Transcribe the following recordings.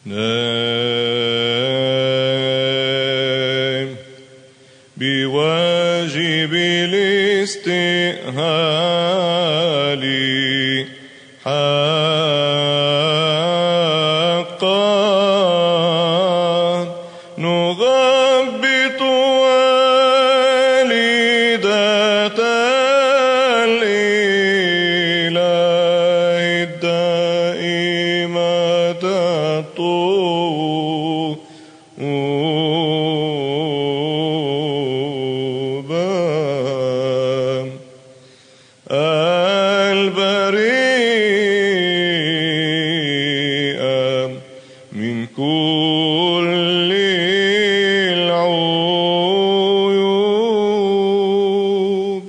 نام بواجب الاستئهال حقا نغبط والدة الإله الدائمة الطوبى البريئة من كل العيوب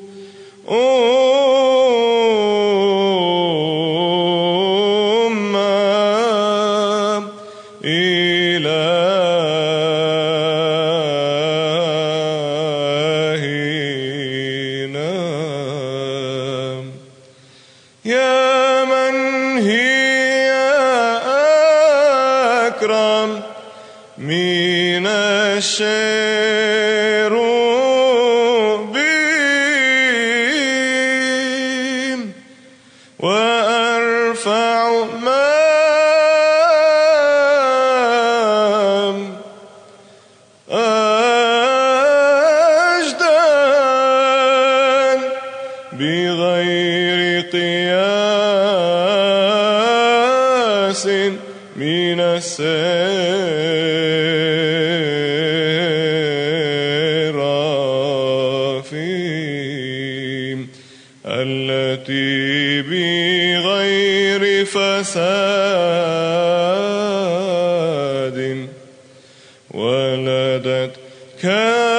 إلهنا يا من هي أكرم من الشيروبيم وأرفع أجدان بغير قياس من السرافيم التي بغير فساد ولدت